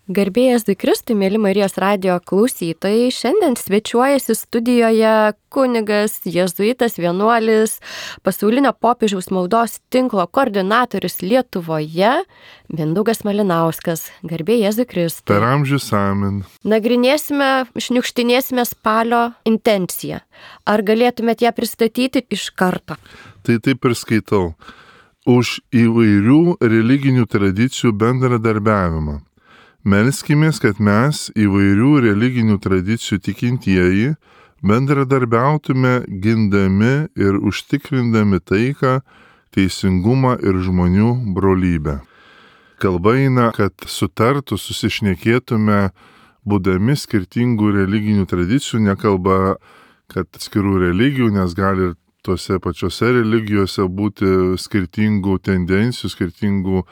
Garbė Jėzui Kristui, mėly Marijos radijo klausytojai, šiandien svečiuojasi studijoje kunigas, jėzuitas, vienuolis, pasaulinio popiežiaus maldos tinklo koordinatorius Lietuvoje, Mindaugas Malinauskas. Garbė Jėzui Kristui. Per amžius amen. Šniukštinėsime spalio intenciją. Ar galėtumėte ją pristatyti iš karto? Tai taip ir skaitau. Už įvairių religinių tradicijų bendradarbiavimą. Melskimės, kad mes, įvairių religinių tradicijų tikintieji, bendradarbiautume gindami ir užtikrindami taiką, teisingumą ir žmonių brolybę. Kalba eina, kad sutartų, susišnekėtume, būdami skirtingų religinių tradicijų, nekalba, kad atskirų religijų, nes gali ir tose pačiose religijose būti skirtingų tendencijų, skirtingų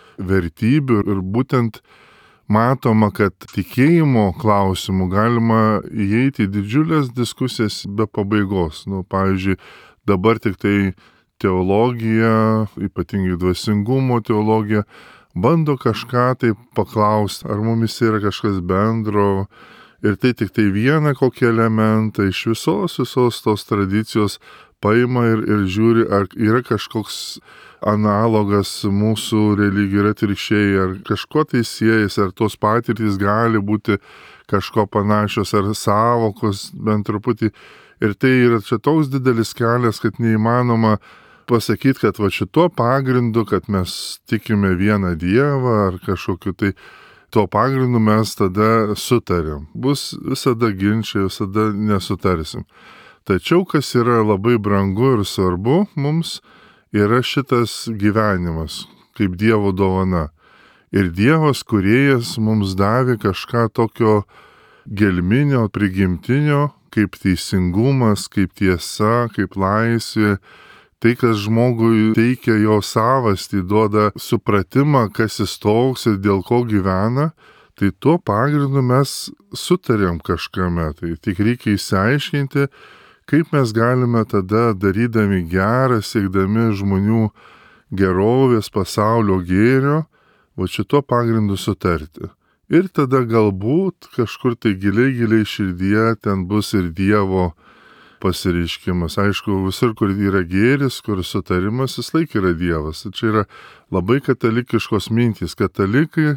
vertybių ir būtent matoma, kad tikėjimo klausimų galima įeiti į didžiulės diskusijas be pabaigos. Pavyzdžiui, dabar tik tai teologija, ypatingai dvasingumo teologija, bando kažką tai paklausti, ar mumis yra kažkas bendro, ir tai tik tai vieną kokį elementą iš visos tos tradicijos paima ir žiūri, ar yra kažkoks analogas mūsų religijų ir atvirkščiai, ar kažko tai siejas, ar tos patirtys gali būti kažko panašios, ar sąvokos bent truputį. Ir tai yra čia toks didelis kelias, kad neįmanoma pasakyti, kad va šituo pagrindu, kad mes tikime vieną Dievą, ar kažkokiu tai tuo pagrindu mes tada sutarėm. Bus visada ginčiai, visada nesutarsim. Tačiau, kas yra labai brangu ir svarbu mums, yra šitas gyvenimas, kaip Dievo dovana. Ir Dievas, kūrėjas, mums davė kažką tokio gelminio, prigimtinio, kaip teisingumas, kaip tiesa, kaip laisvė. Tai, kas žmogui teikia jo savastį, duoda supratimą, kas jis toks ir dėl ko gyvena, tai tuo pagrindu mes sutarėm kažkame. Tai tik reikia išsiaiškinti, kaip mes galime tada, darydami gerą, siekdami žmonių gerovės, pasaulio gėrio, va šituo pagrindu sutarti. Ir tada galbūt kažkur tai giliai širdyje ten bus ir Dievo pasireiškimas. Aišku, visur, kur yra gėris, kur sutarimas, vis laik yra Dievas. Čia yra labai katalikiškos mintys. Katalikai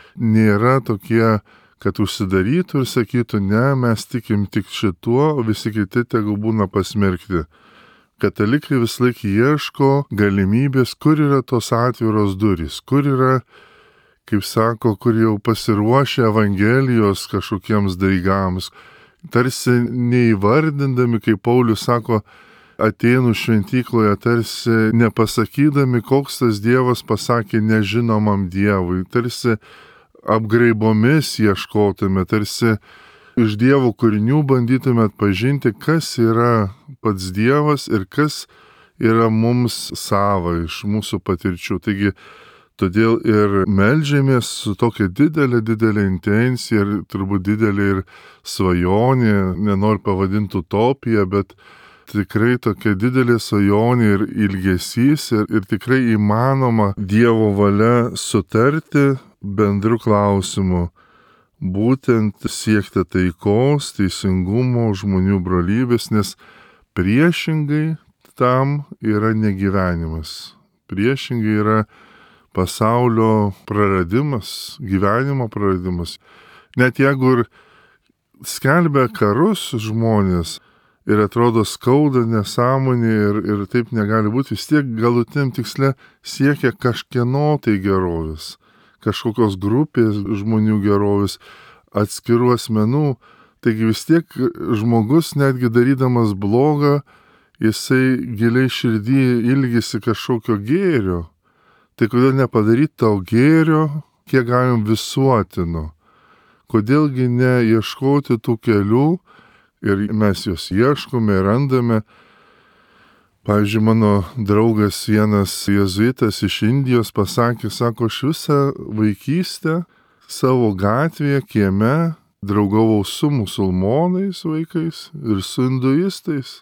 nėra tokie, kad užsidarytų ir sakytų, ne, mes tikim tik šituo, o visi kiti tegu būna pasmerkti. Katalikai vis laik ieško galimybės, kur yra tos atviros durys, kur yra, kaip sako, kur jau pasiruošę Evangelijos kažkokiems daigams, tarsi neįvardindami, kaip Paulius sako, Atėnų šventykloje, tarsi nepasakydami, koks tas Dievas pasakė nežinomam Dievui, tarsi apgraibomis ieškotume, tarsi iš Dievo kūrinių bandytume atpažinti, kas yra pats Dievas ir kas yra mums sava iš mūsų patirčių. Taigi, todėl ir meldžiamės su tokia didelė intencija ir turbūt didelė ir svajonė, nenoriu pavadinti utopija, bet tikrai tokia didelė svajonė ir ilgesys ir tikrai įmanoma Dievo valia sutarti bendrų klausimų, būtent siekti taikos, teisingumo, žmonių brolybės, nes priešingai tam yra negyvenimas. Priešingai yra pasaulio praradimas, gyvenimo praradimas. Net jeigu ir skelbia karus žmonės ir atrodo skauda nesąmonė ir taip negali būti, vis tiek galutiniam tiksle siekia kažkieno tai gerovės, kažkokios grupės žmonių gerovės, atskirų asmenų. Taigi vis tiek žmogus, netgi darydamas blogą, jisai giliai širdyje ilgisi kažkokio gėrio. Tai kodėl nepadaryti to gėrio, kiek galim visuotino? Kodėlgi neieškoti tų kelių ir mes juos ieškome ir randame. Pavyzdžiui, mano draugas vienas jėzuitas iš Indijos pasakė, sako, aš visą vaikystę savo gatvėje, kieme draugavau su musulmonais vaikais ir su hinduistais.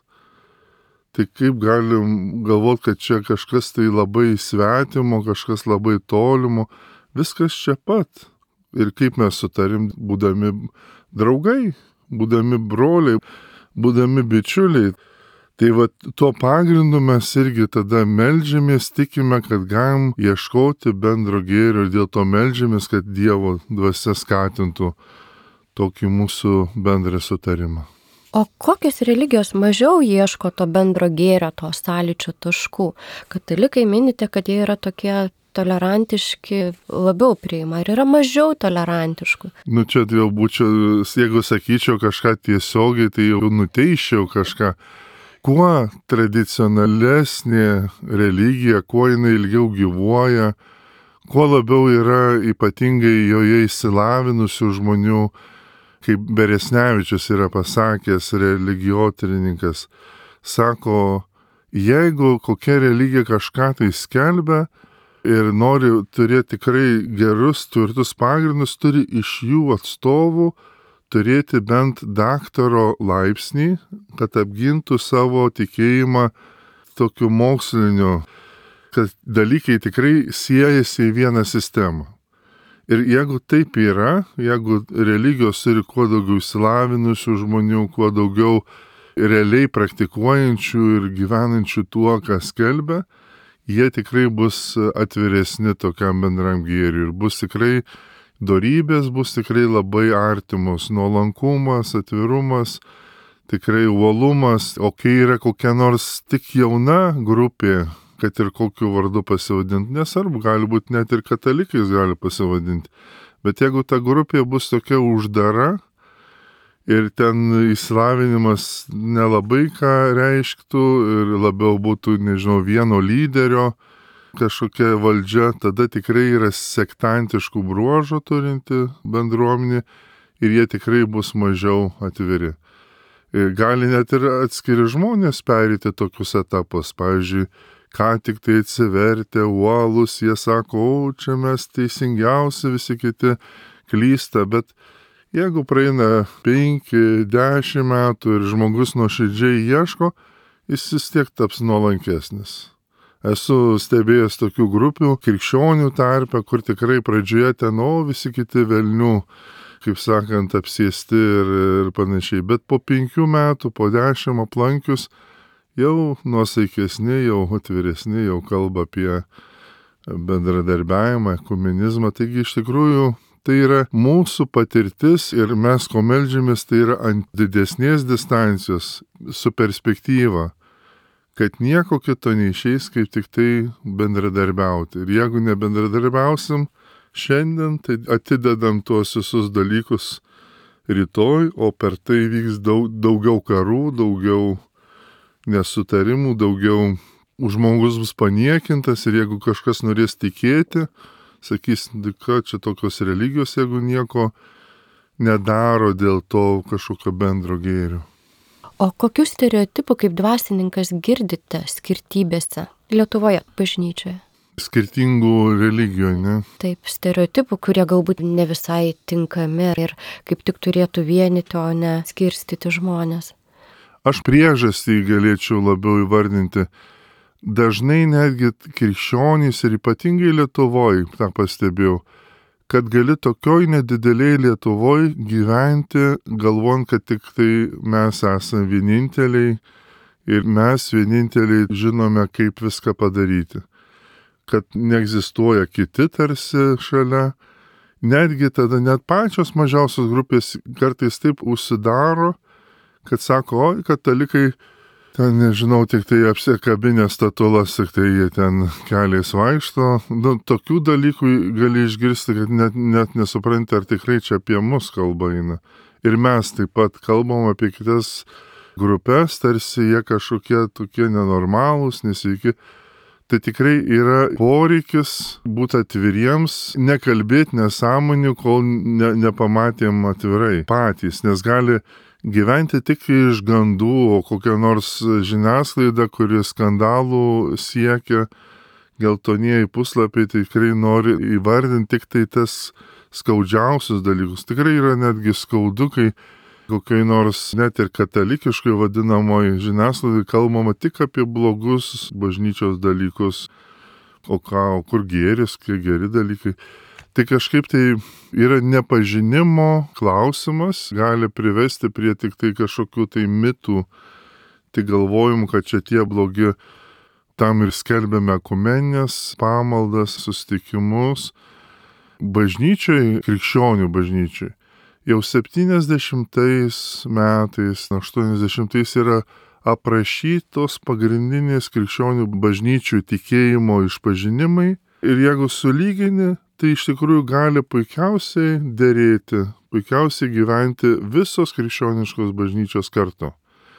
Tai kaip galim galvoti, kad čia kažkas tai labai svetimo, kažkas labai tolimo, viskas čia pat. ir kaip mes sutarim, būdami draugai, būdami broliai, būdami bičiuliai. Tai va, tuo pagrindu mes irgi tada meldžiamės, tikime, kad galim ieškoti bendro gėrio ir dėl to meldžiamės, kad Dievo dvasia skatintų tokį mūsų bendrą sutarimą. O kokios religijos mažiau ieško to bendro gėrio, to sąlyčio taškų? Katalikai minite, kad jie yra tokie tolerantiški, labiau priima, ar yra mažiau tolerantiškų? Čia jau būčiau, jeigu sakyčiau kažką tiesiogiai, tai jau nuteiščiau kažką. Kuo tradicionalesnė religija, kuo jinai ilgiau gyvuoja, kuo labiau yra ypatingai joje išsilavinusių žmonių, kaip Beresnevičius yra pasakęs, religijotyrininkas, sako, jeigu kokia religija kažką tai skelbia ir nori turėti tikrai gerus, tvirtus pagrindus, turi iš jų atstovų turėti bent daktaro laipsnį, kad apgintų savo tikėjimą tokiu moksliniu, kad dalykai tikrai siejasi į vieną sistemą. Ir jeigu taip yra, jeigu religijos turi kuo daugiau išsilavinusių žmonių, kuo daugiau realiai praktikuojančių ir gyvenančių tuo, ką skelbia, jie tikrai bus atviresni tokiam bendram gėriui ir bus tikrai dorybės, bus tikrai labai artimos, nuolankumas, atvirumas, tikrai uolumas, o kai yra kokia nors tik jauna grupė, kad ir kokiu vardu pasivadinti, nesvarbu, gali būti net ir katalikais gali pasivadinti. Bet jeigu ta grupė bus tokia uždara ir ten išsilavinimas nelabai ką reikštų ir labiau būtų, vieno lyderio kažkokia valdžia, tada tikrai yra sektantiškų bruožų turinti bendruomenė ir jie tikrai bus mažiau atviri. Ir gali net ir atskiri žmonės perėti tokius etapus, pavyzdžiui, ką tik tai atsivertę, uolus, jie sako, čia mes teisingiausi, visi kiti klysta, bet jeigu praeina 5-10 metų ir žmogus nuoširdžiai ieško, jis vis tiek taps nuolankesnis. Esu stebėjęs tokių grupių krikščionių tarpe, kur tikrai pradžioje ten, visi kiti velnių, kaip sakant, apsėsti ir panašiai, bet po 5 metų, po 10 aplankius, jau nuosaikesni, jau atviresni, jau kalba apie bendradarbiavimą, ekumenizmą. Taigi iš tikrųjų tai yra mūsų patirtis ir mes, ko meldžiamės, tai yra ant didesnės distancijos, su perspektyva, kad nieko kito neišeis, kaip tik tai bendradarbiauti. Ir jeigu nebendradarbiausim šiandien, tai atidedam tuos visus dalykus rytoj, o per tai vyks daugiau karų, daugiau nesutarimų, daugiau žmogus bus paniekintas ir jeigu kažkas norės tikėti, sakys, kad čia tokios religijos, jeigu nieko nedaro dėl to kažkokio bendro gėrio. O kokių stereotipų kaip dvasininkas girdite skirtybėse Lietuvoje bažnyčioje? Skirtingų religijų, ne? Taip, stereotipų, kurie galbūt ne visai tinkami ir kaip tik turėtų vienyti, o ne skirstyti žmonės. Aš priežastį galėčiau labiau įvardinti. Dažnai netgi krikščionys ir ypatingai Lietuvoje, tą pastebėjau, kad gali tokioj nedideliai Lietuvoje gyventi, galvojant, kad tik tai mes esame vieninteliai ir mes vieninteliai žinome, kaip viską padaryti. Kad neegzistuoja kiti tarsi šalia. Netgi tada net pačios mažiausios grupės kartais taip užsidaro, kad sako, katalikai ten, tik tai apsikabinę statulas, tik tai jie ten keliais vaikšto. Tokių dalykų gali išgirsti, kad net nesupranti, ar tikrai čia apie mus kalba eina. Ir mes taip pat kalbam apie kitas grupės, tarsi jie kažkokie tokie nenormalūs, nesveiki. Tai tikrai yra poreikis būti atviriems, nekalbėti nesąmonių, kol nepamatėm atvirai patys, nes gali gyventi tik iš gandų, o kokia nors žiniasklaida, kuri skandalų siekia, geltonieji puslapiai tikrai nori įvardinti tik tai tas skaudžiausius dalykus. Tikrai yra netgi skaudu, kai kokiai nors net ir katalikiškai vadinamoji žiniasklaidai kalbama tik apie blogus bažnyčios dalykus, o kur gėris, kokie geri dalykai. Tai kažkaip tai yra nepažinimo klausimas, gali privesti prie tik tai kažkokių tai mitų, tai galvojom, kad čia tie blogi, tam ir skelbėme ekumenines pamaldas, susitikimus. Bažnyčiai, krikščionių bažnyčiai, jau 70 metais, 80 yra aprašytos pagrindinės krikščionių bažnyčių tikėjimo išpažinimai ir jeigu sulygini, tai iš tikrųjų gali puikiausiai derėti, puikiausiai gyventi visos krikščioniškos bažnyčios kartu.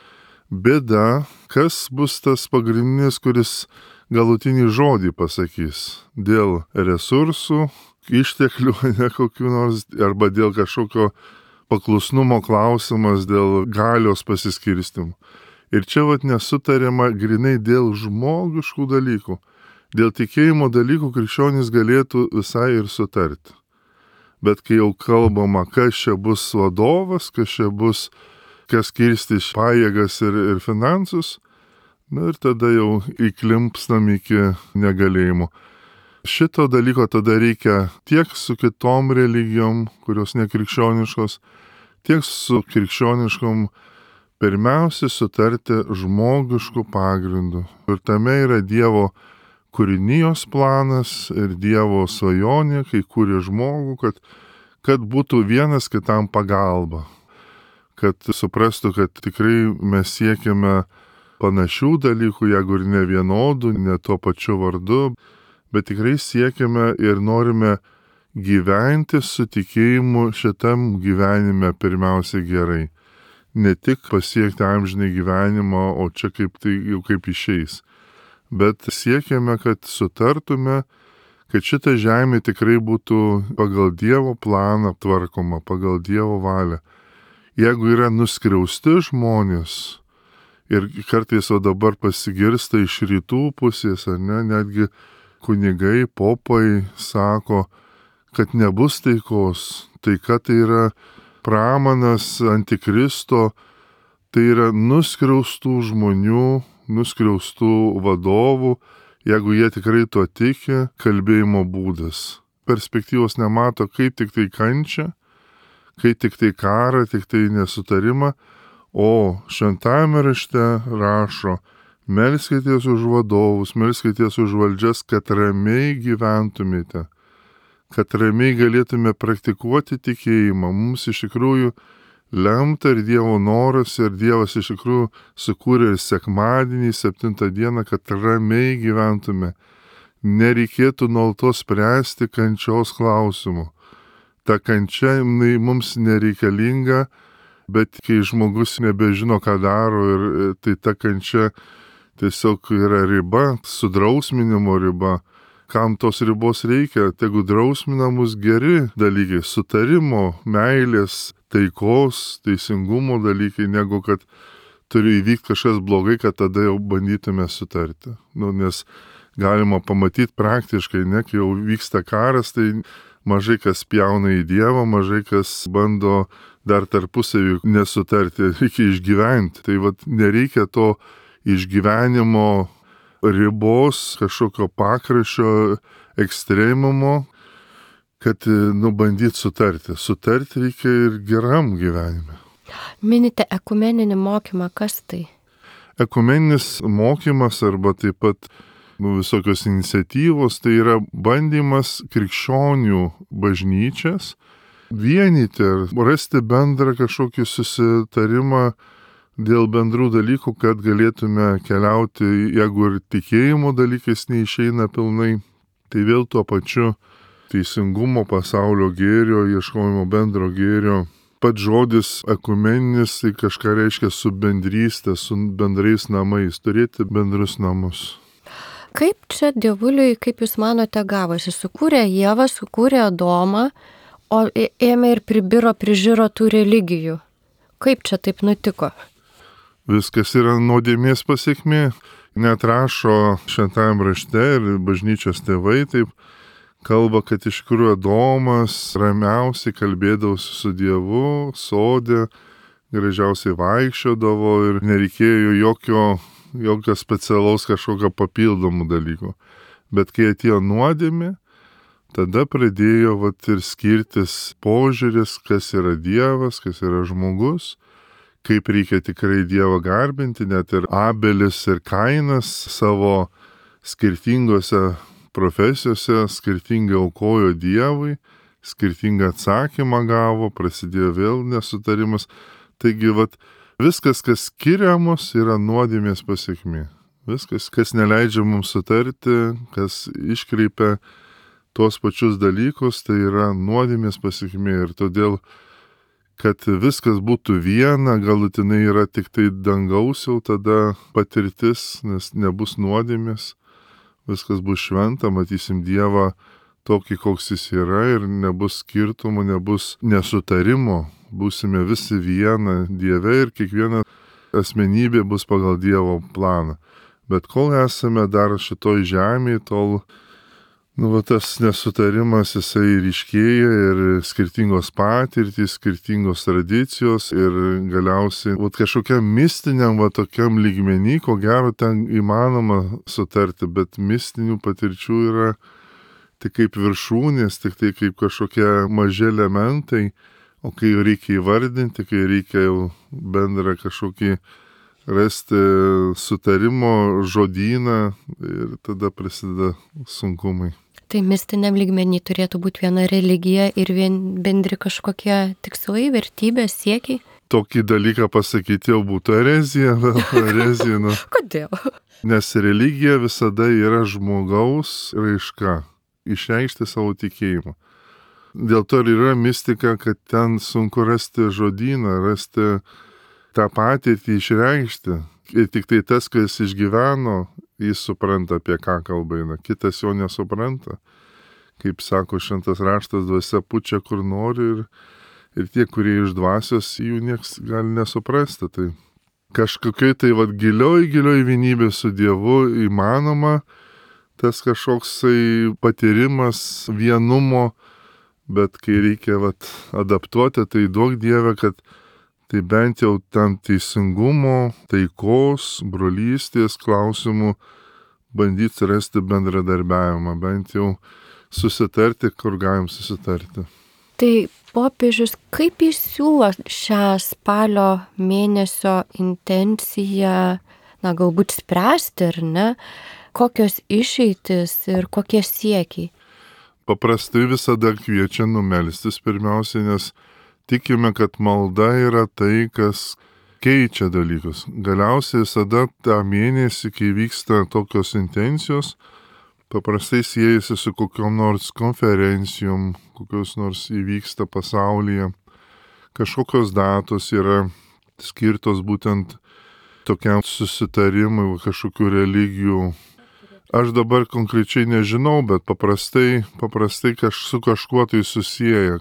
Bėda, kas bus tas pagrindinis, kuris galutinį žodį pasakys dėl resursų, išteklių, ne kokių nors, arba dėl kažkokio paklusnumo klausimas, dėl galios pasiskirstimų. Ir čia nesutariama grinai dėl žmogiškų dalykų. Dėl tikėjimo dalykų krikščionys galėtų visai ir sutarti. Bet kai jau kalbama, kas čia bus vadovas, kas čia bus, kas skirstys pajėgas ir finansus, ir tada jau įklimpstam iki negalėjimo. Šito dalyko tada reikia tiek su kitom religijom, kurios nekrikščioniškos, tiek su krikščioniškom pirmiausia sutarti žmogiškų pagrindų. Ir tame yra Dievo kūrinijos planas ir Dievo svajonė, kai kūrė žmogų, kad būtų vienas kitam pagalba. Kad suprastų, kad tikrai mes siekiame panašių dalykų, jeigu ir ne vienodų, ne tuo pačiu vardu, bet tikrai siekiame ir norime gyventi su tikėjimu šitam gyvenime pirmiausia gerai. Ne tik pasiekti amžinį gyvenimą, o čia kaip tai jau kaip išeis. Bet siekiame, kad sutartume, kad šita žemė tikrai būtų pagal Dievo planą tvarkoma, pagal Dievo valią. Jeigu yra nuskriausti žmonės ir kartais o dabar pasigirsta iš rytų pusės, ar ne, netgi kunigai, popai sako, kad nebus taikos. Taika tai yra pramanas antikristo, tai yra nuskriaustų žmonių, nuskriaustų vadovų, jeigu jie tikrai to tiki, kalbėjimo būdas. Perspektyvos nemato, kaip tik tai kančia, kai tik tai karą, tik tai nesutarimą, o šventajame rašte rašo, melskitės už vadovus, melskitės už valdžias, kad ramiai gyventumėte, kad ramiai galėtume praktikuoti tikėjimą. Mums iš tikrųjų lemta ir Dievo noras, ir Dievas iš tikrųjų sukūrė ir sekmadienį, 7 dieną, kad ramiai gyventume. Nereikėtų nuolatos spręsti kančios klausimų. Ta kančia mums nereikalinga, bet kai žmogus nebežino, ką daro, ir tai ta kančia tiesiog yra riba, sudrausminimo riba. Kam tos ribos reikia? Tegu drausmina mus geri dalykai, sutarimo, meilės, taikos, teisingumo dalykai, negu kad turi įvykti kažkas blogai, kad tada jau bandytume sutarti. Nes galima pamatyti praktiškai, ne, kai jau vyksta karas, tai mažai kas pjauna į Dievą, mažai kas bando dar tarpusavį nesutarti, reikia išgyventi. Tai nereikia to išgyvenimo ribos, kažkokio pakraščio ekstremumo, kad bandyt sutarti. Sutarti reikia ir geram gyvenime. Minite ekumeninį mokymą, kas tai? Ekumeninis mokymas arba taip pat visokios iniciatyvos, tai yra bandymas krikščionių bažnyčias vienyti ir rasti bendrą kažkokį susitarimą dėl bendrų dalykų, kad galėtume keliauti, jeigu ir tikėjimo dalykais neišeina pilnai, tai vėl tuo pačiu teisingumo, pasaulio gėrio, ieškojimo bendro gėrio. Pats žodis ekumeninis tai kažką reiškia su bendrystė, su bendrais namais, turėti bendrus namus. Kaip čia Dievuliui, kaip jūs manote, gavosi? Sukūrė Ievą, sukūrė Adomą, o ėmė ir pribiro, prižiūro tų religijų. Kaip čia taip nutiko? Viskas yra nuodėmės pasekmė. Net rašo šventajam rašte ir bažnyčios tėvai taip kalba, kad iš tikrųjų Adomas ramiausiai kalbėdavosi su Dievu, sode, gražiausiai vaikščiodavo ir nereikėjo jokio specialaus kažkokio papildomų dalykų. Bet kai atėjo nuodėmė, tada pradėjo ir skirtis požiūris, kas yra Dievas, kas yra žmogus, kaip reikia tikrai Dievą garbinti, net ir Abelis ir Kainas savo skirtingose profesijose skirtingai aukojo Dievui, skirtingą atsakymą gavo, prasidėjo vėl nesutarimas. Taigi, viskas, kas skiria mus, yra nuodėmės pasekmė. Viskas, kas neleidžia mums sutarti, kas iškreipia tuos pačius dalykus, tai yra nuodėmės pasekmė. Ir todėl, kad viskas būtų viena, galutinai yra tik tai dangaus jau tada patirtis, nes nebus nuodėmės, viskas bus šventa, matysim Dievą tokį, koks jis yra ir nebus skirtumų, nebus nesutarimo, būsime visi viena Dieve ir kiekviena asmenybė bus pagal Dievo planą. Bet kol esame dar šitoj žemėje, tol tas nesutarimas jisai ryškėja ir skirtingos patirtys, skirtingos tradicijos ir galiausiai kažkokiam mistiniam tokiam lygmenį, ko gero ten įmanoma sutarti, bet mistinių patirčių yra tik kaip viršūnės, tik tai kaip kažkokie maži elementai, o kai reikia įvardinti, kai reikia jau bendrą kažkokį rasti sutarimo žodyną ir tada prasideda sunkumai. Tai mistiniam lygmenį turėtų būti viena religija ir bendri kažkokie tikslai, vertybės, siekiai? Tokį dalyką pasakyti jau būtų erezija. Kodėl? Nes religija visada yra žmogaus raiška, išreikšti savo tikėjimą. Dėl to ir yra mistika, kad ten sunku rasti žodyną, rasti tą patirtį išreikšti. Ir tik tai tas, kas išgyveno, jis supranta, apie ką kalba eina. Kitas jo nesupranta. Kaip sako šventas raštas, dvasia pučia kur nori ir tie, kurie iš dvasios, jų nieks gali nesuprasti. Tai kažkokiai tai gilioj vienybė su Dievu įmanoma, tas kažkoksai patyrimas vienumo, bet kai reikia adaptuoti, tai duok Dieve, kad tai bent jau tam teisingumo, taikos, brolystės klausimų bandyti rasti bendradarbiavimą, bent jau susitarti, kur galim susitarti. Tai popiežius kaip jis siūlo šią spalio mėnesio intenciją, galbūt spręsti, ar ne? Kokios išeitis ir kokie siekiai? Paprastai visada kviečia melstis pirmiausiai, nes tikime, kad malda yra tai, kas keičia dalykus. Galiausiai visada tą mėnesį, kai vyksta tokios intencijos, paprastai siejasi su kokiom nors konferencijom, kokios nors įvyksta pasaulyje. Kažkokios datos yra skirtos būtent tokiam susitarimui kažkokių religijų. Aš dabar konkrečiai nežinau, bet paprastai su kažkuo tai susieja,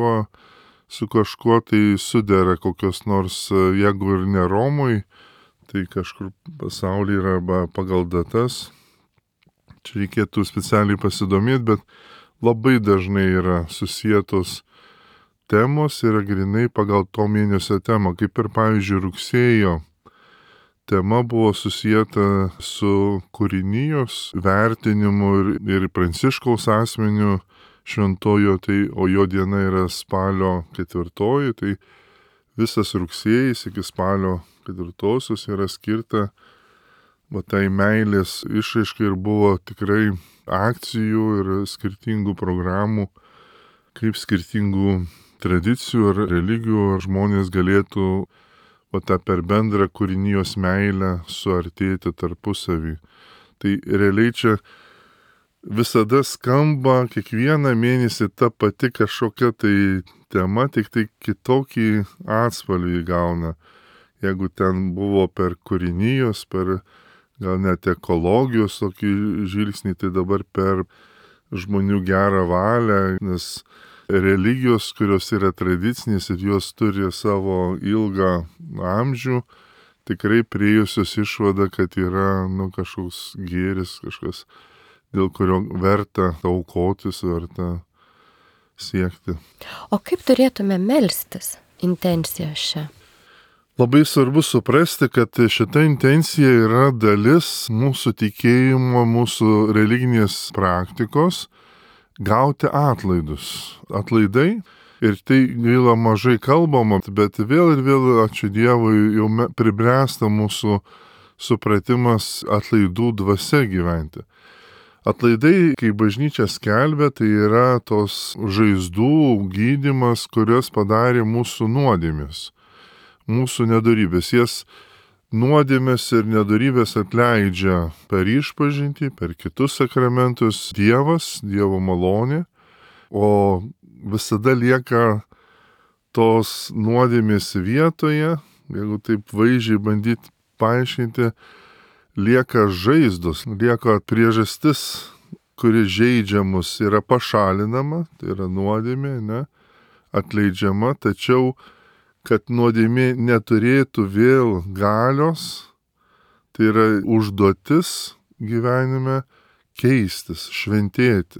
su kažkuo tai sudera kokios nors, jeigu ir ne Romui, tai kažkur pasaulyje yra arba pagal datas. Čia reikėtų specialiai pasidomėti, bet labai dažnai yra susietos temos, yra grinai pagal to mėnesio temą, kaip ir pavyzdžiui rugsėjo tema buvo susieta su kūrinijos vertinimu ir Pranciškaus asmeniu šventojo, o jo diena yra spalio 4, tai visas rugsėjis iki spalio 4 yra skirta tai meilės išraiškai ir buvo tikrai akcijų ir skirtingų programų, kaip skirtingų tradicijų ar religijų žmonės galėtų per bendrą kūrinijos meilę suartėti tarpusavį. Tai realiai čia visada skamba kiekvieną mėnesį ta pati kažkokia tai tema, tik tai kitokį atspalvį gauna. Jeigu ten buvo per kūrinijos, per gal net ekologijos tokį žvilgsnį, tai dabar per žmonių gerą valią, nes religijos, kurios yra tradicinės ir jos turi savo ilgą amžių, tikrai priėjusios išvada, kad yra kažkoks gėris, kažkas, dėl kurio verta aukotis, verta siekti. O kaip turėtume melstis intenciją šią? Labai svarbu suprasti, kad šita intencija yra dalis mūsų tikėjimo, mūsų religinės praktikos gauti atlaidus. Atlaidai, ir tai gaila mažai kalbama, bet vėl ir vėl, ačiū Dievui, jau pribręsta mūsų supratimas atlaidų dvasia gyventi. Atlaidai, kai bažnyčia skelbia, tai yra tos žaizdų gydymas, kurias padarė mūsų nuodėmės, mūsų nedorybės. Jas nuodėmės ir nedorybės atleidžia per išpažintį, per kitus sakramentus Dievas, Dievo malonė, o visada lieka tos nuodėmės vietoje, jeigu taip vaizdžiai bandyti paaiškinti, lieka žaizdos, lieka priežastis, kuri žeidžia mus, yra pašalinama, tai yra nuodėmė, ne, atleidžiama, tačiau, kad nuodėmė neturėtų vėl galios, tai yra užduotis gyvenime keistis, šventėti,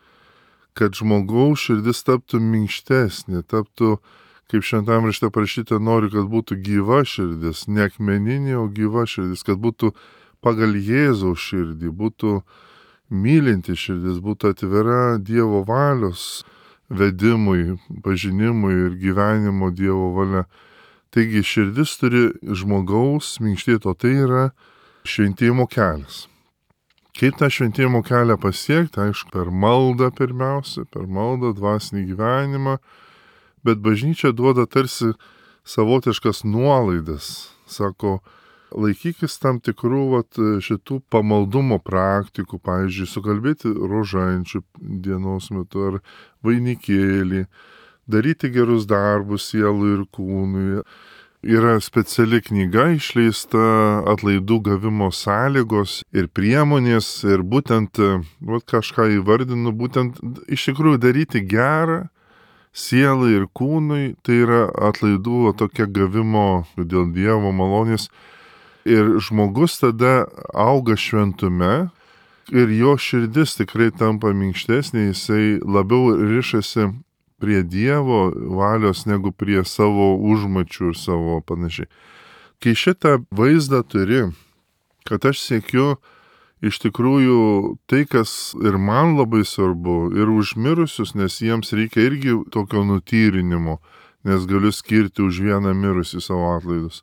kad žmogaus širdis taptų minkštesnė, taptų, kaip šventam rašte parašyta, noriu, kad būtų gyva širdis, ne akmeninė, o gyva širdis, kad būtų pagal Jėzaus širdį, būtų mylinti širdis, būtų atvira Dievo valios vedimui, pažinimui ir gyvenimo Dievo valia. Taigi širdis turi žmogaus minkštėti, o tai yra šventėjimo kelias. Kaip tą šventėjimo kelią pasiekti? Aišku, per maldą pirmiausia, per maldą, dvasinį gyvenimą, bet bažnyčia duoda tarsi savotiškas nuolaidas. Sako, laikykis tam tikrų šitų pamaldumo praktikų, pavyzdžiui, sukalbėti rožančių dienos metu ar vainikėlį, daryti gerus darbus sielui ir kūnui. Yra speciali knyga išleista atlaidų gavimo sąlygos ir priemonės ir būtent, kažką įvardinu, būtent iš tikrųjų daryti gerą sielai ir kūnui, tai yra atlaidų tokia gavimo dėl Dievo malonės. Ir žmogus tada auga šventume ir jo širdis tikrai tampa minkštesnė, jisai labiau rišasi prie Dievo valios negu prie savo užmačių ir savo panašiai. Kai šitą vaizdą turi, kad aš siekiu iš tikrųjų tai, kas ir man labai svarbu, ir užmirusius, nes jiems reikia irgi tokio nutyrinimo, nes galiu skirti už vieną mirusį savo atlaidus.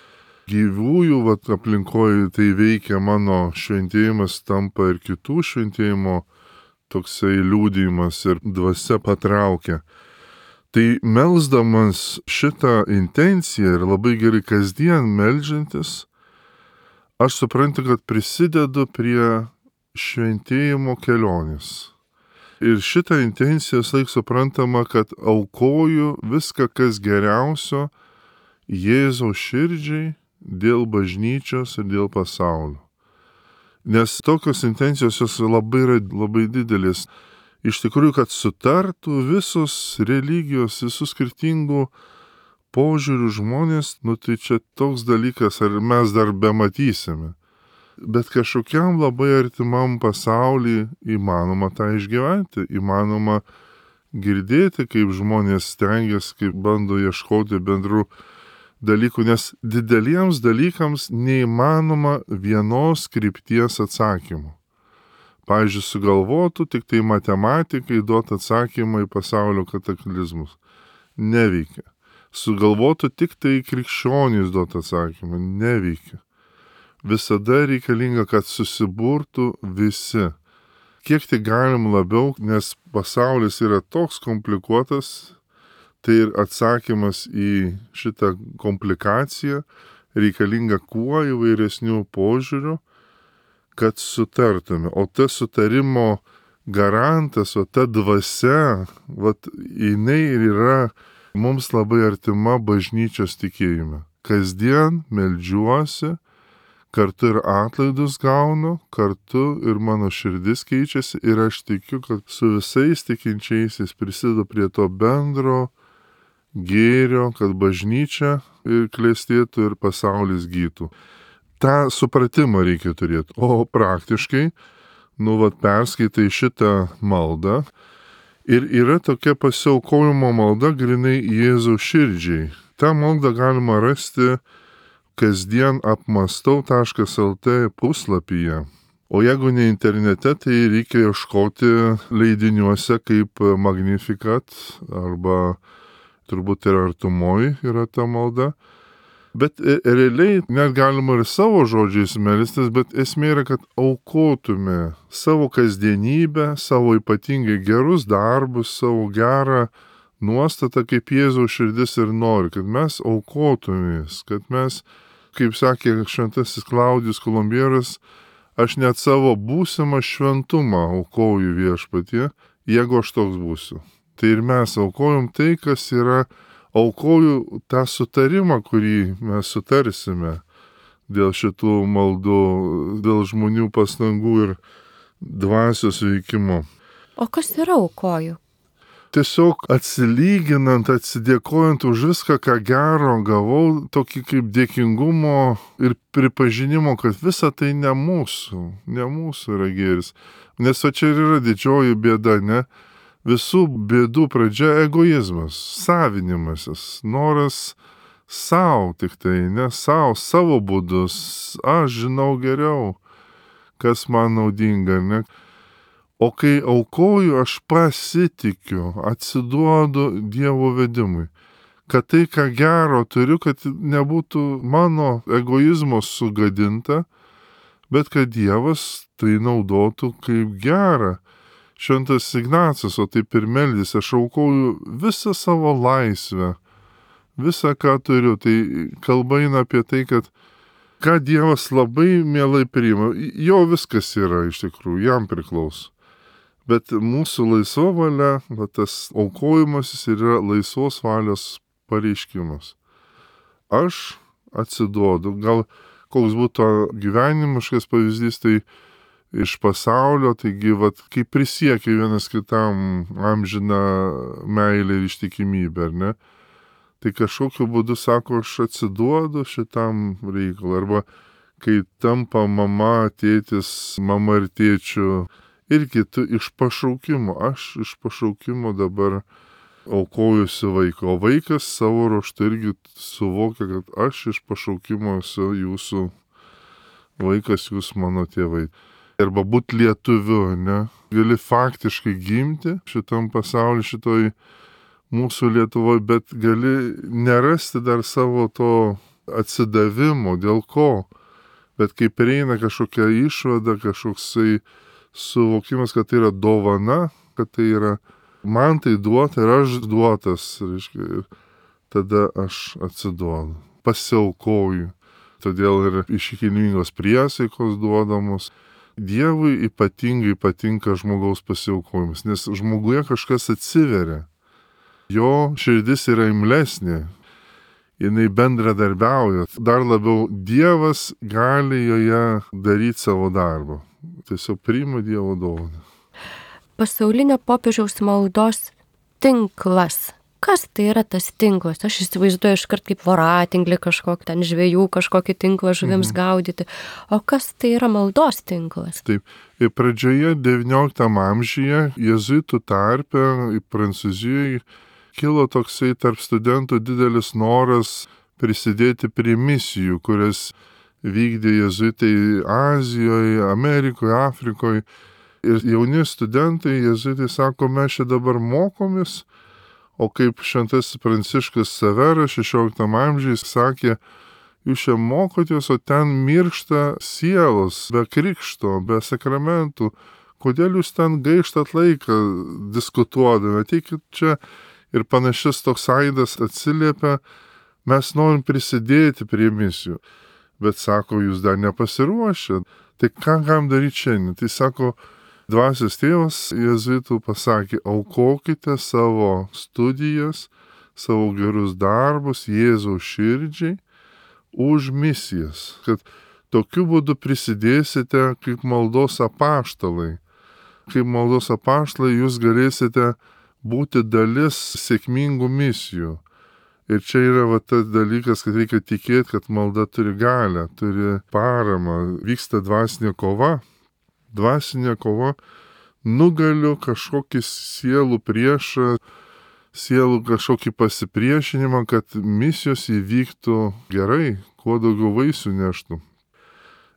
Gyvųjų aplinkoje tai veikia, mano šventėjimas tampa ir kitų šventėjimo toksai liūdėjimas ir dvasia patraukia. Tai melsdamas šitą intenciją ir labai gerai kasdien meldžiantis, aš suprantu, kad prisidedu prie šventėjimo kelionės. Ir šitą intenciją laik suprantama, kad aukoju viską, kas geriausio Jėzaus širdžiai dėl bažnyčios ir dėl pasaulio. Nes tokios intencijos jos labai didelės. Iš tikrųjų, kad sutartų visos religijos, visų skirtingų požiūrių žmonės, tai čia toks dalykas, ar mes dar bematysime. Bet kažkokiam labai artimam pasauly įmanoma tą išgyventi, įmanoma girdėti, kaip žmonės stengiasi, kaip bando ieškoti bendrų dalykų, nes dideliems dalykams neįmanoma vienos krypties atsakymų. Pavyzdžiui, sugalvotų tik tai matematikai duoti atsakymą į pasaulio kataklizmus. Neveikia. Sugalvotų tik tai krikščionys duoti atsakymą. Neveikia. Visada reikalinga, kad susiburtų visi. Kiek tai galim labiau, nes pasaulis yra toks komplikuotas, tai ir atsakymas į šitą komplikaciją reikalinga kuo įvairesnių požiūrių, kad sutartume. O ta sutarimo garantas, o ta dvasia, jinai ir yra mums labai artima bažnyčios tikėjime. Kasdien meldžiuosi, kartu ir atlaidus gaunu, kartu ir mano širdis keičiasi ir aš tikiu, kad su visais tikinčiaisiais prisidedu prie to bendro gėrio, kad bažnyčia ir klestėtų ir pasaulis gytų. Ta supratimą reikia turėti. O praktiškai, perskaitai šitą maldą ir yra tokia pasiaukojimo malda grinai Jėzaus širdžiai. Ta maldą galima rasti kasdien apmastau.lt puslapyje. O jeigu ne internete, tai reikia ieškoti leidiniuose kaip Magnificat arba turbūt ir artumoji yra ta malda. Bet realiai net galima ir savo žodžiais melstis, bet esmė yra, kad aukotume savo kasdienybę, savo ypatingai gerus darbus, savo gerą nuostatą, kaip Jėzaus širdis ir nori, kad mes aukotumės, kad mes, kaip sakė šventasis Klaudijus Kolumbieras, aš net savo būsimą šventumą aukoju Viešpatie, jeigu aš toks būsiu. Tai ir mes aukojom tai, kas yra, aukoju tą sutarimą, kurį mes sutarsime dėl šitų maldų, dėl žmonių pastangų ir dvasios veikimo. O kas yra aukoju? Tiesiog atsilyginant, atsidėkojant už viską, ką gero gavau, tokį kaip dėkingumo ir pripažinimo, kad visa tai ne mūsų yra gėris. Nes o čia ir yra didžioji bėda, ne? Visų bėdų pradžia egoizmas, savinimasis, noras savo tik tai, ne savo būdus, aš žinau geriau, kas man naudinga, ne? O kai aukoju, aš pasitikiu, atsiduodu Dievo vedimui, kad tai, ką gero turiu, kad nebūtų mano egoizmo sugadinta, bet kad Dievas tai naudotų kaip gerą. Šventas Ignacas, o taip ir meldys, aš aukoju visą savo laisvę, visą, ką turiu. Tai kalba eina apie tai, kad ką Dievas labai mielai priima, jo viskas yra iš tikrųjų, jam priklauso. Bet mūsų laisva valia, tas aukojimasis yra laisvos valios pareiškimas. Aš atsiduodu, gal koks būtų gyvenimiškas pavyzdys, tai iš pasaulio, taigi, kai prisiekia vienas kitam amžiną meilę ir ištikimybę, ar ne? Tai kažkokiu būdu sako, aš atsiduodu šitam reikalui. Arba kai tampa mama, tėtis, mama ir tėčiu, irgi tu iš pašaukimo, aš iš pašaukimo dabar aukojusi vaiką. O vaikas savo ruožtu irgi suvokia, kad aš iš pašaukimo esu jūsų vaikas, jūs mano tėvai. Arba būt lietuviu, ne? Gali faktiškai gimti šitam pasauliu, šitoj mūsų Lietuvoje, bet gali nerasti dar savo to atsidavimo, dėl ko. Bet kai prieina kažkokia išvada, kažkoksai suvokimas, kad tai yra dovana, kad tai yra man tai duota ir aš duotas, reiškia, ir tada aš atsiduodu, pasiaukoju. Todėl ir iškilmingos priesaikos duodamos. Dievui ypatingai patinka žmogaus pasiaukojimas, nes žmoguje kažkas atsiveria. Jo širdis yra imlesnė, jinai bendradarbiauja. Dar labiau Dievas gali joje daryti savo darbą. Tiesiog priima Dievo dovaną. Pasaulinio popiežiaus maldos tinklas. Kas tai yra tas tinklas? Aš įsivaizduoju iškart kaip voratinklį kažkokį, ten žvejų kažkokį tinklą žuvims gaudyti. O kas tai yra maldos tinklas? Taip, ir pradžioje XIX amžiuje jėzuitų tarpe Prancūzijoje kilo toksai tarp studentų didelis noras prisidėti prie misijų, kurias vykdė jėzuitai Azijoje, Amerikoje, Afrikoje. Ir jauni studentai, jėzuitai sako, mes čia dabar mokomės. O kaip šventasis Pranciškus Saveras 16 amžiuje sakė, jūs čia mokotės, o ten miršta sielos, be krikšto, be sakramentų. Kodėl jūs ten gaištat laiką diskutuodami? Ateikit čia ir panašis toks aidas atsiliepia, mes norim prisidėti prie misijų. Bet sako, jūs dar nepasiruošę. Tai ką galim daryti šiandien? Tai sako, Dvasios tėvas jėzuitų pasakė, aukokite savo studijas, savo gerus darbus Jėzaus širdžiai už misijas, kad tokiu būdu prisidėsite kaip maldos apaštalai. Kaip maldos apaštalai jūs galėsite būti dalis sėkmingų misijų. Ir čia yra tas dalykas, kad reikia tikėti, kad malda turi galią, turi paramą, vyksta dvasinė kova. Dvasinė kova, nugaliu kažkokį sielų priešą, sielų kažkokį pasipriešinimą, kad misijos įvyktų gerai, kuo daugiau vaisių neštų.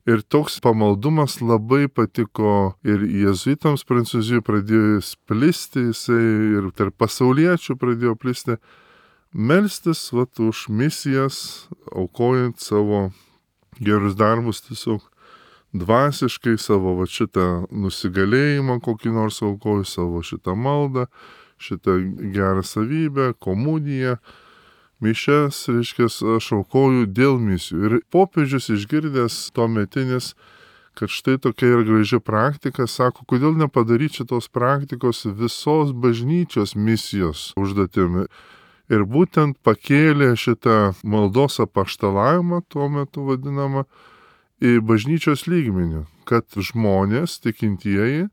Ir toks pamaldumas labai patiko ir jėzuitams Prancūzijoje pradėjo plisti, jisai ir tarp pasauliečių pradėjo plisti. Melstis už misijas, aukojant savo gerus darbus, tiesiog dvasiškai savo šitą nusigalėjimą kokį nors aukoju, savo šitą maldą, šitą gerą savybę, komuniją, mišias, reiškia, aš aukoju dėl misijų. Ir popiežius išgirdęs tuometinis, kad štai tokia yra graži praktika, sako, kodėl nepadaryti šitos praktikos visos bažnyčios misijos užduotimi. Ir būtent pakėlė šitą maldos apaštalavimą, tuo metu vadinamą, į bažnyčios lygmenį, kad žmonės, tikintieji,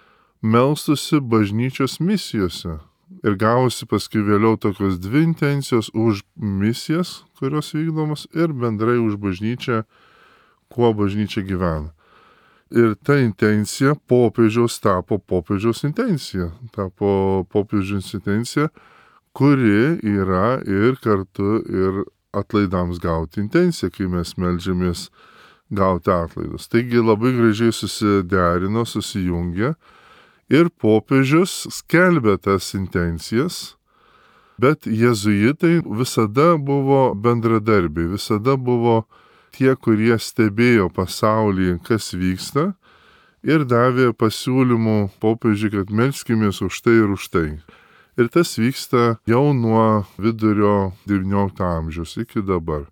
melstusi bažnyčios misijose. Ir gavosi paskui vėliau tokios dvi intencijos už misijas, kurios vykdomos, ir bendrai už bažnyčią, kuo bažnyčia gyvena. Ir ta intencija popiežiaus tapo popiežiaus intencija. Tapo popiežiaus intencija, kuri yra ir kartu ir atlaidams gauti intencija, kai mes meldžiamės gauti atlaidus. Taigi labai gražiai susiderino, susijungė ir popiežius skelbė tas intencijas, bet jėzuitai visada buvo bendradarbiai, visada buvo tie, kurie stebėjo pasaulį, kas vyksta, ir davė pasiūlymų popiežiui, kad melskimės už tai ir už tai. Ir tas vyksta jau nuo vidurio XIX amžiaus iki dabar.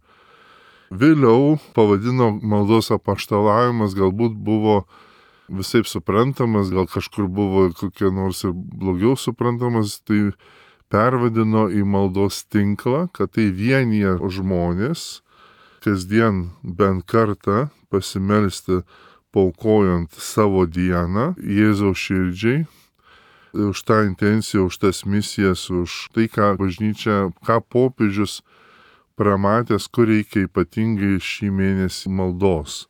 Vėliau pavadino maldos apaštalavimas, galbūt buvo visaip suprantamas, gal kažkur buvo kokie nors ir blogiau suprantamas, tai pervadino į maldos tinklą, kad tai vienyje žmonės, kasdien bent kartą pasimelsti, paaukojant savo dieną Jėzaus širdžiai, už tą intenciją, už tas misijas, už tai, ką bažnyčia, ką popiežius pramatęs, kur reikia ypatingai šį mėnesį maldos.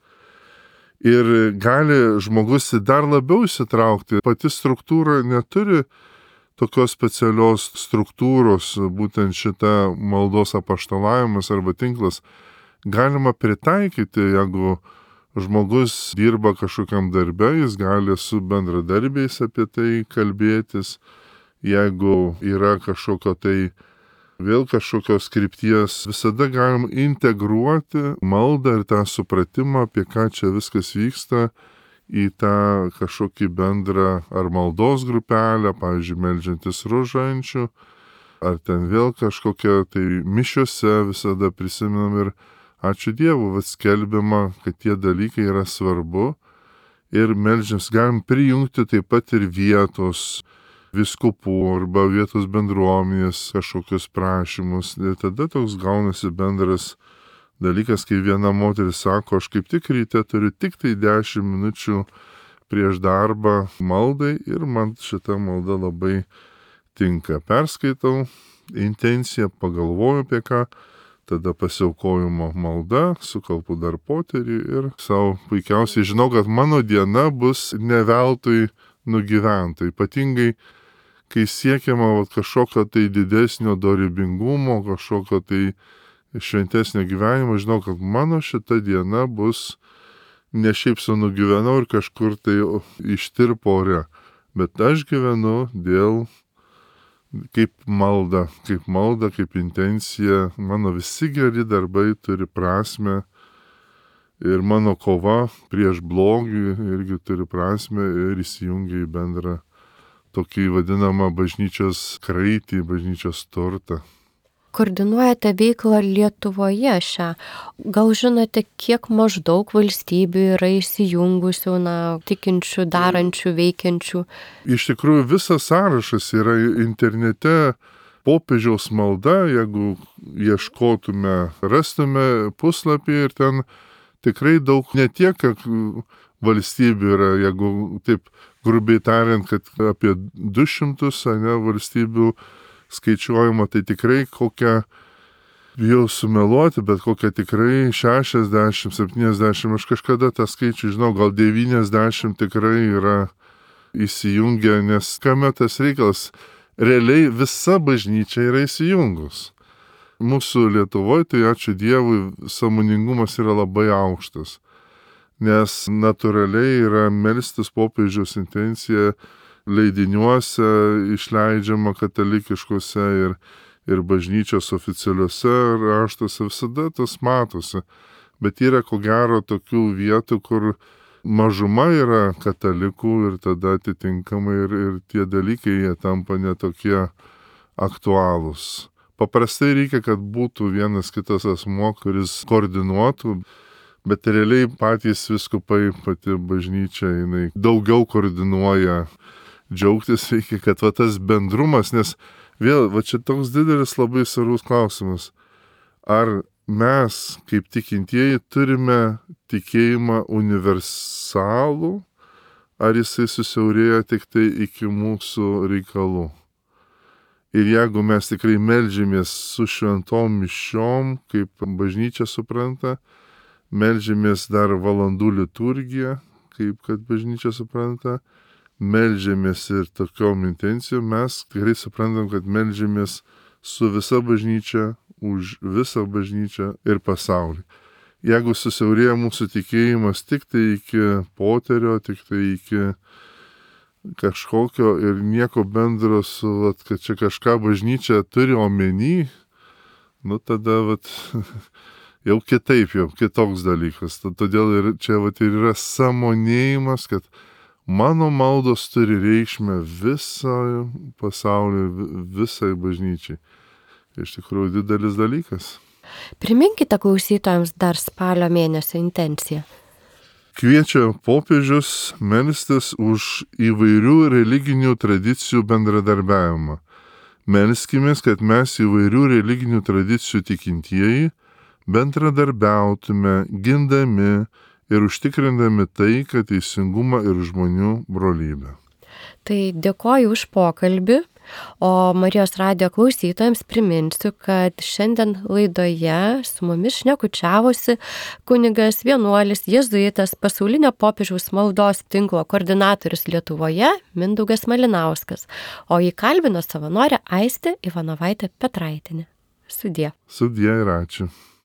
Ir gali žmogus dar labiau įsitraukti. Pati struktūra neturi tokios specialios struktūros, būtent šita maldos apaštalavimas arba tinklas. Galima pritaikyti, jeigu žmogus dirba kažkokiam darbe, jis gali su bendradarbiais apie tai kalbėtis. Jeigu yra kažkokio tai vėl kažkokios krypties, visada galim integruoti maldą ir tą supratimą, apie ką čia viskas vyksta, į tą kažkokį bendrą ar maldos grupelę, pavyzdžiui, meldžiantis rožančių, ar ten vėl kažkokia tai mišiose visada prisimenam ir ačiū Dievui, skelbiama, kad tie dalykai yra svarbu ir meldžiams galim prijungti taip pat ir vietos vyskupų arba vietos bendruomenės kažkokius prašymus. Ir tada toks gaunasi bendras dalykas, kai viena moteris sako, aš kaip tik ryte turiu tik tai 10 minučių prieš darbą maldai ir man šita malda labai tinka. Perskaitau intenciją, pagalvoju apie ką, tada pasiaukojimo malda, sukalpu dar poterį ir savo puikiausiai žinau, kad mano diena bus ne veltui nugyventa. Ypatingai, kai siekiama kažkokio tai didesnio dorybingumo, kažkokio tai šventesnio gyvenimo, žinau, kad mano šita diena bus ne šiaip su nugyvenau ir kažkur tai ištirpo ore, bet aš gyvenu dėl kaip malda, kaip intencija, mano visi geri darbai turi prasme ir mano kova prieš blogį irgi turi prasme ir įsijungia į bendrą tokį vadinamą bažnyčios kraitį, bažnyčios turtą. Koordinuojate veiklą Lietuvoje šią. Gal žinote, kiek maždaug valstybių yra įsijungusių, tikinčių, darančių, veikiančių? Iš tikrųjų, visas sąrašas yra internete. Popiežiaus malda, jeigu ieškotume, rastume puslapį ir ten tikrai daug, ne tiek, kad valstybių yra, jeigu taip grubiai tariant, kad apie 200 valstybių skaičiuojama, tai tikrai kokią, bijau sumeluoti, bet kokią tikrai 60, 70, aš kažkada tą skaičių žinau, gal 90 tikrai yra įsijungę, nes kame tas reikalas, realiai visa bažnyčia yra įsijungus. Mūsų Lietuvoje, tai ačiū Dievui, sąmoningumas yra labai aukštas. nes natūraliai yra melstis popiežiaus intencija leidiniuose išleidžiama katalikiškuose ir bažnyčios oficialiuose raštuose visada tas matosi. Bet yra ko gero tokių vietų, kur mažuma yra katalikų ir tada atitinkamai ir tie dalykai jie tampa netokie aktualūs. Paprastai reikia, kad būtų vienas kitas asmuo, kuris koordinuotų, bet realiai patys vyskupai, pati bažnyčia, jinai daugiau koordinuoja. Džiaugtis reikia, kad tas bendrumas, nes vėl, čia toks didelis labai svarbus klausimas. Ar mes, kaip tikintieji, turime tikėjimą universalų, ar jisai susiaurėja tik tai iki mūsų reikalų? Ir jeigu mes tikrai meldžiamės su šventom mišiom, kaip bažnyčia supranta, meldžiamės dar valandų liturgiją, kaip kad bažnyčia supranta, meldžiamės ir tokiom intencijom, mes tikrai suprantam, kad meldžiamės su visa bažnyčia, už visą bažnyčią ir pasaulį. Jeigu susiaurėja mūsų tikėjimas tik tai iki poterio, tik tai iki kažkokio ir nieko bendro su, kad čia kažką bažnyčia turi omeny, tada jau kitaip, jau kitoks dalykas. Todėl ir čia ir yra sąmonėjimas, kad mano maldos turi reikšmę visai pasauliui, visai bažnyčiai. Iš tikrųjų didelis dalykas. Priminkite klausytojams dar spalio mėnesio intenciją. Kviečia popiežius melstis už įvairių religinių tradicijų bendradarbiavimą. Melskimės, kad mes įvairių religinių tradicijų tikintieji bendradarbiautume, gindami ir užtikrindami taiką, teisingumą ir žmonių brolybę. Tai dėkoju už pokalbį, o Marijos radijo klausytojams priminsiu, kad šiandien laidoje su mumis šnekučiavosi kunigas vienuolis jėzuitas pasaulinio popiežiaus maldos tinklo koordinatorius Lietuvoje Mindaugas Malinauskas, o jį kalbino savanorė Aistė Ivanovaitė Petraitienė. Sudie. Sudie ir ačiū.